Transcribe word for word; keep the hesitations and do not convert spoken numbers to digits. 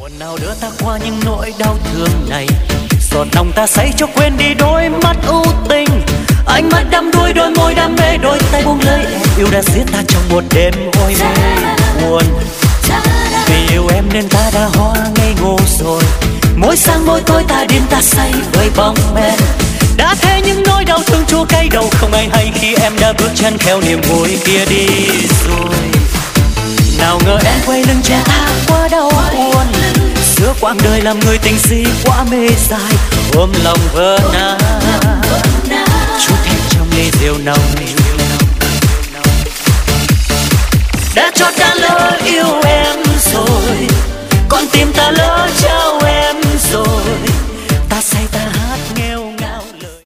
buồn nào đưa ta qua những nỗi đau thương này, giọt lòng ta say cho quên đi đôi mắt ưu tình, ánh mắt đắm đuối, đôi môi đam mê, đôi tay buông lời em yêu đã giết ta trong một đêm ôi buồn. Vì yêu em nên ta đã hoa ngây ngô rồi, môi sang môi tôi ta điên ta say với bóng men. Đã thế những nỗi đau thương chua cay đầu không ai hay khi em đã bước chân theo niềm vui kia đi rồi. Nào ngờ em quay lưng che ta quá đau buồn, giữa quãng đời làm người tình si quá mê dài, ôm lòng vỡ nát chút hết trong ly rượu nồng. Đã cho ta lỡ yêu em rồi, con tim ta lỡ trao em rồi,